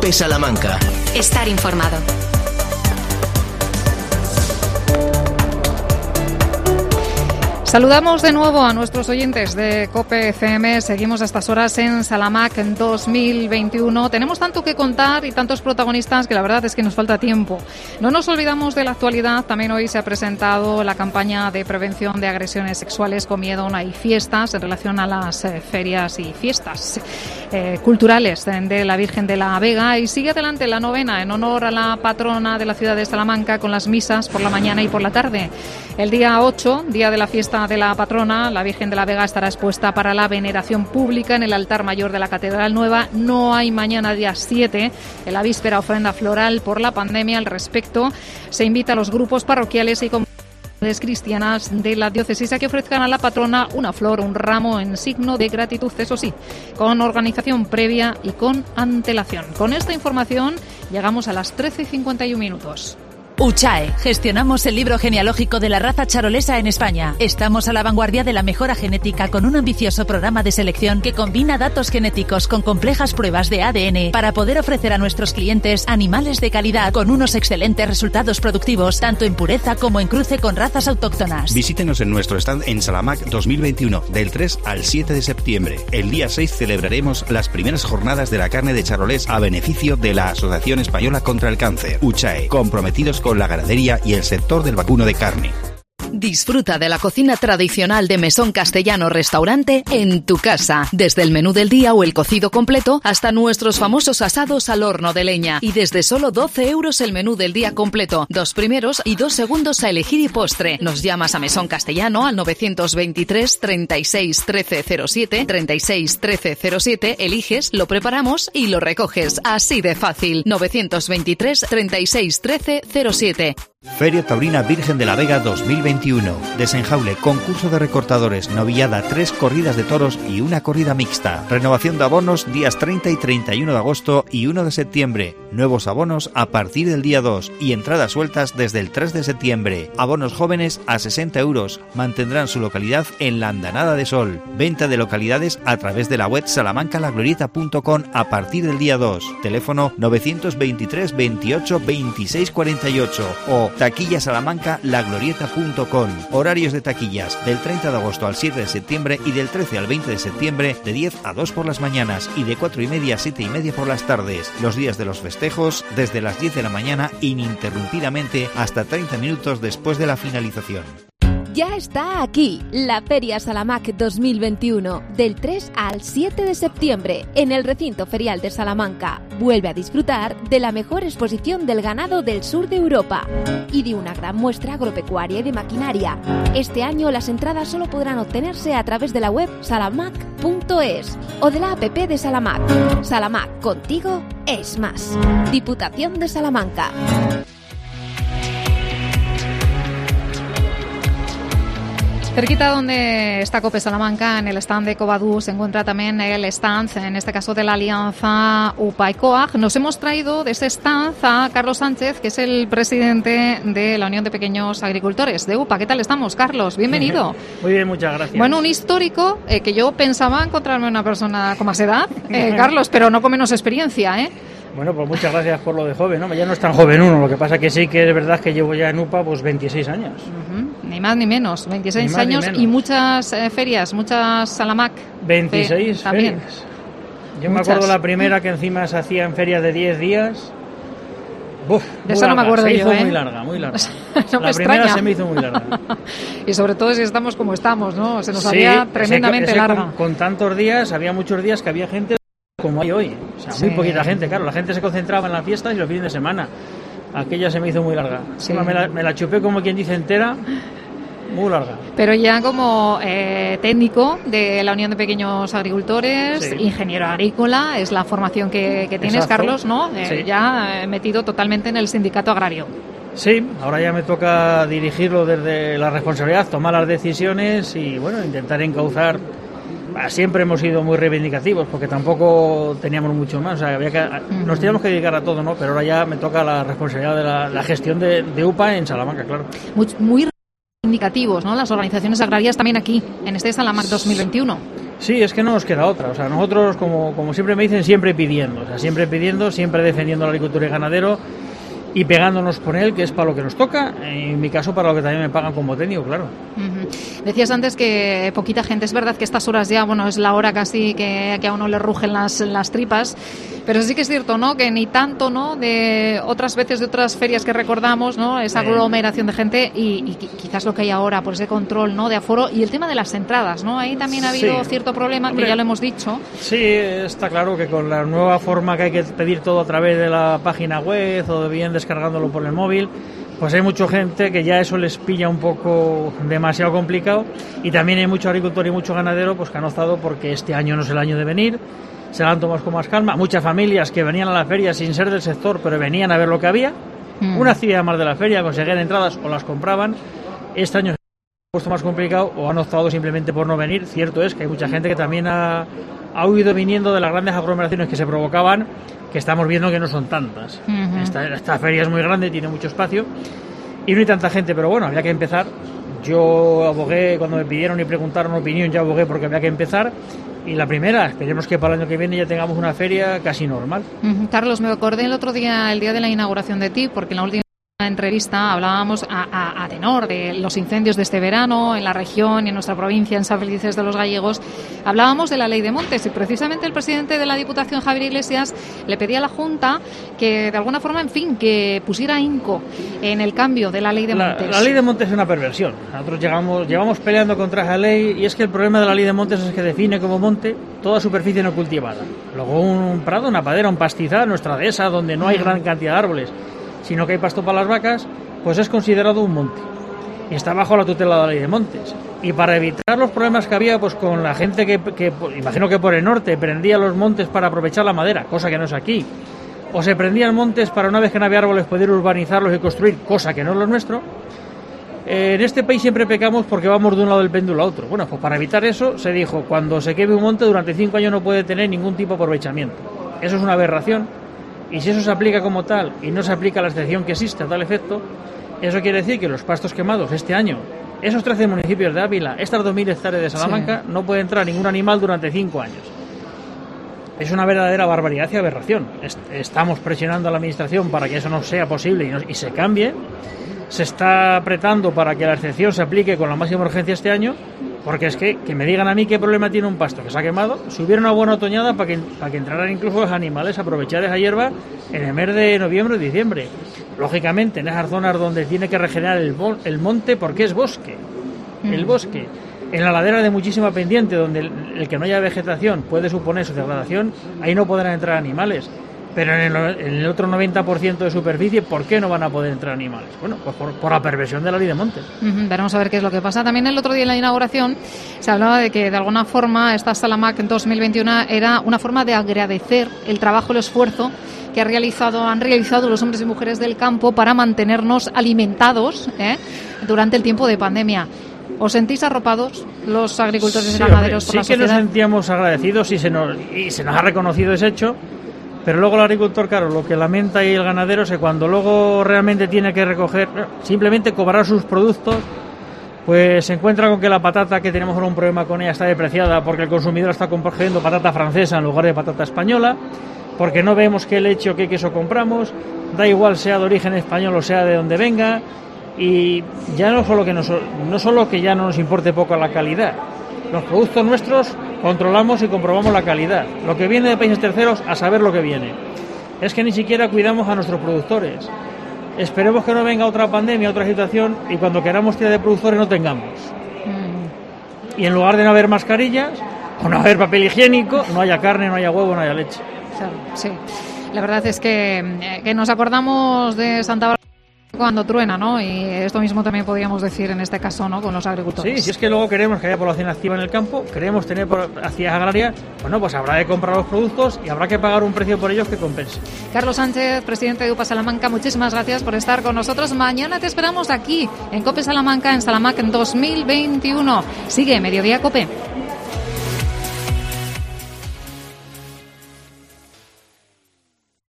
COPE Salamanca. Estar informado. Saludamos de nuevo a nuestros oyentes de COPE FM. Seguimos a estas horas en Salamac en 2021. Tenemos tanto que contar y tantos protagonistas que la verdad es que nos falta tiempo. No nos olvidamos de la actualidad. También hoy se ha presentado la campaña de prevención de agresiones sexuales con miedo no hay fiestas en relación a las ferias y fiestas culturales de la Virgen de la Vega. Y sigue adelante la novena en honor a la patrona de la ciudad de Salamanca con las misas por la mañana y por la tarde. El día 8, día de la fiesta de la patrona, la Virgen de la Vega estará expuesta para la veneración pública en el altar mayor de la Catedral Nueva. No hay mañana día 7, en la víspera ofrenda floral por la pandemia. Al respecto, se invita a los grupos parroquiales y comunidades cristianas de la diócesis a que ofrezcan a la patrona una flor, un ramo en signo de gratitud, eso sí, con organización previa y con antelación. Con esta información llegamos a las 13:51. UCHAE. Gestionamos el libro genealógico de la raza charolesa en España. Estamos a la vanguardia de la mejora genética con un ambicioso programa de selección que combina datos genéticos con complejas pruebas de ADN para poder ofrecer a nuestros clientes animales de calidad con unos excelentes resultados productivos, tanto en pureza como en cruce con razas autóctonas. Visítenos en nuestro stand en Salamac 2021, del 3 al 7 de septiembre. El día 6 celebraremos las primeras jornadas de la carne de charolés a beneficio de la Asociación Española contra el Cáncer. UCHAE, comprometidos con la ganadería y el sector del vacuno de carne. Disfruta de la cocina tradicional de Mesón Castellano Restaurante en tu casa. Desde el menú del día o el cocido completo hasta nuestros famosos asados al horno de leña. Y desde solo 12 euros el menú del día completo. 2 primeros y 2 segundos a elegir y postre. Nos llamas a Mesón Castellano al 923 36 13 07, 36 13 07, eliges, lo preparamos y lo recoges. Así de fácil. 923 36 13 07. Feria Taurina Virgen de la Vega 2021. Desenjaule, concurso de recortadores, novillada, 3 corridas de toros y una corrida mixta. Renovación de abonos días 30 y 31 de agosto y 1 de septiembre. Nuevos abonos a partir del día 2 y entradas sueltas desde el 3 de septiembre. Abonos jóvenes a 60 euros. Mantendrán su localidad en la Andanada de Sol. Venta de localidades a través de la web salamancalaglorieta.com a partir del día 2. Teléfono 923 28 26 48 o taquillasalamanca.laglorieta.com. Horarios de taquillas del 30 de agosto al 7 de septiembre y del 13 al 20 de septiembre de 10 a 2 por las mañanas y de 4:30 a 7:30 por las tardes. Los días de los festejos desde las 10 de la mañana ininterrumpidamente hasta 30 minutos después de la finalización. Ya está aquí, la Feria Salamac 2021, del 3 al 7 de septiembre, en el recinto ferial de Salamanca. Vuelve a disfrutar de la mejor exposición del ganado del sur de Europa y de una gran muestra agropecuaria y de maquinaria. Este año las entradas solo podrán obtenerse a través de la web salamac.es o de la app de Salamac. Salamac, contigo es más. Diputación de Salamanca. Cerquita donde está COPE Salamanca, en el stand de Covadú, se encuentra también el stand, en este caso de la alianza UPA y COAG. Nos hemos traído de ese stand a Carlos Sánchez, que es el presidente de la Unión de Pequeños Agricultores de UPA. ¿Qué tal estamos, Carlos? Bienvenido. Muy bien, muchas gracias. Bueno, un histórico que yo pensaba encontrarme una persona con más edad, Carlos, pero no con menos experiencia, ¿eh? Bueno, pues muchas gracias por lo de joven, ¿no? Ya no es tan joven uno, lo que pasa que sí que es verdad que llevo ya en UPA pues 26 años. Ni más ni menos, 26 ni más años ni menos. Y muchas ferias, muchas Salamac. 26 también. ferias. Yo me acuerdo la primera que encima se hacía en ferias de 10 días. Uf, de eso no me acuerdo se yo, hizo muy larga, muy larga. No la primera se me hizo muy larga. Y sobre todo si estamos como estamos, ¿no? Se nos haría tremendamente larga. Con tantos días, había muchos días que había gente como hay hoy. O sea, muy poquita gente, claro. La gente se concentraba en las fiestas y los fines de semana. Aquella se me hizo muy larga. Sí. Me la chupé como quien dice entera. Muy larga. Pero ya como técnico de la Unión de Pequeños Agricultores, ingeniero agrícola, es la formación que tienes, exacto, Carlos, ¿no? Ya metido totalmente en el sindicato agrario. Sí, ahora ya me toca dirigirlo desde la responsabilidad, tomar las decisiones y, bueno, intentar encauzar. Siempre hemos sido muy reivindicativos porque tampoco teníamos mucho más, o sea, nos teníamos que dedicar a todo, ¿no? Pero ahora ya me toca la responsabilidad de la gestión de UPA en Salamanca, claro. Muy reivindicativos, ¿no? Las organizaciones agrarias también aquí, en este Salamac 2021. Sí, es que no nos queda otra. O sea, nosotros, como siempre me dicen, siempre pidiendo. O sea, siempre pidiendo, siempre defendiendo al agricultor y ganadero y pegándonos por él, que es para lo que nos toca. En mi caso, para lo que también me pagan como técnico, claro. Decías antes que poquita gente. Es verdad que estas horas ya, bueno, es la hora casi que a uno le rugen las tripas. Pero sí que es cierto, ¿no? Que ni tanto, ¿no? De otras veces, de otras ferias que recordamos, ¿no? Esa aglomeración de gente y quizás lo que hay ahora, por ese control, ¿no? De aforo y el tema de las entradas, ¿no? Ahí también ha habido cierto problema, que ya lo hemos dicho. Sí, está claro que con la nueva forma que hay que pedir todo a través de la página web o bien descargándolo por el móvil, pues hay mucha gente que ya eso les pilla un poco demasiado complicado, y también hay mucho agricultor y mucho ganadero pues que han optado porque este año no es el año de venir, se la han tomado con más calma. Muchas familias que venían a la feria sin ser del sector, pero venían a ver lo que había. Una actividad más de la feria, conseguían entradas o las compraban. Este año se ha puesto más complicado o han optado simplemente por no venir. Cierto es que hay mucha gente que también ha huido viniendo de las grandes aglomeraciones que se provocaban, que estamos viendo que no son tantas. Esta feria es muy grande, tiene mucho espacio y no hay tanta gente, pero bueno, había que empezar. Yo abogué, cuando me pidieron y preguntaron opinión, yo abogué porque había que empezar. Y la primera, esperemos que para el año que viene ya tengamos una feria casi normal. Carlos, me acordé el otro día, el día de la inauguración de TIP, porque en la última entrevista hablábamos a tenor de los incendios de este verano en la región y en nuestra provincia, en San Felices de los Gallegos. Hablábamos de la ley de montes y precisamente el presidente de la Diputación, Javier Iglesias, le pedía a la Junta que de alguna forma, en fin, que pusiera ahínco en el cambio de la ley de montes. La ley de montes es una perversión. Nosotros llevamos peleando contra esa ley, y es que el problema de la ley de montes es que define como monte toda superficie no cultivada. Luego un prado, una pradera, un pastizal, nuestra dehesa, donde no hay gran cantidad de árboles, sino que hay pasto para las vacas, pues es considerado un monte y está bajo la tutela de la ley de montes. Y para evitar los problemas que había pues con la gente que imagino que por el norte prendía los montes para aprovechar la madera, cosa que no es aquí, o se prendían montes para, una vez que no había árboles, poder urbanizarlos y construir, cosa que no es lo nuestro. En este país siempre pecamos porque vamos de un lado del péndulo a otro. Bueno, pues para evitar eso se dijo, cuando se queme un monte durante 5 años no puede tener ningún tipo de aprovechamiento. Eso es una aberración. Y si eso se aplica como tal y no se aplica la excepción que existe a tal efecto, eso quiere decir que los pastos quemados este año, esos 13 municipios de Ávila, estas 2.000 hectáreas de Salamanca, no puede entrar ningún animal durante 5 años. Es una verdadera barbaridad y aberración. Estamos presionando a la Administración para que eso no sea posible y se cambie. Se está apretando para que la excepción se aplique con la máxima urgencia este año, porque es que me digan a mí qué problema tiene un pasto que se ha quemado, si hubiera una buena otoñada para que entraran incluso los animales a aprovechar esa hierba en el mes de noviembre o diciembre. Lógicamente, en esas zonas donde tiene que regenerar el monte, porque es bosque. El bosque. En la ladera de muchísima pendiente, donde el que no haya vegetación puede suponer su degradación, ahí no podrán entrar animales. Pero en el otro 90% de superficie, ¿por qué no van a poder entrar animales? Bueno, pues por la perversión de la ley de montes. Veremos a ver qué es lo que pasa. También el otro día en la inauguración se hablaba de que de alguna forma esta Salamac en 2021 era una forma de agradecer el trabajo, el esfuerzo que han realizado los hombres y mujeres del campo para mantenernos alimentados durante el tiempo de pandemia. ¿Os sentís arropados los agricultores y ganaderos por la sociedad? Sí que nos sentíamos agradecidos y se nos ha reconocido ese hecho. Pero luego el agricultor, claro, lo que lamenta y el ganadero es que cuando luego realmente tiene que recoger, simplemente cobrar sus productos, pues se encuentra con que la patata, que tenemos ahora un problema con ella, está depreciada porque el consumidor está cogiendo patata francesa en lugar de patata española, porque no vemos qué leche o qué queso compramos, da igual sea de origen español o sea de donde venga, y ya no solo que ya no nos importe poco la calidad. Los productos nuestros controlamos y comprobamos la calidad. Lo que viene de países terceros, a saber lo que viene. Es que ni siquiera cuidamos a nuestros productores. Esperemos que no venga otra pandemia, otra situación, y cuando queramos tirar de productores no tengamos. Y en lugar de no haber mascarillas o no haber papel higiénico, no haya carne, no haya huevo, no haya leche. Sí. La verdad es que nos acordamos de Santa Bárbara cuando truena, ¿no? Y esto mismo también podríamos decir en este caso, ¿no? Con los agricultores. Sí, si es que luego queremos que haya población activa en el campo, queremos tener actividad agraria, bueno, pues habrá de comprar los productos y habrá que pagar un precio por ellos que compense. Carlos Sánchez, presidente de UPA Salamanca, muchísimas gracias por estar con nosotros. Mañana te esperamos aquí en COPE Salamanca, en Salamac en 2021. Sigue Mediodía COPE.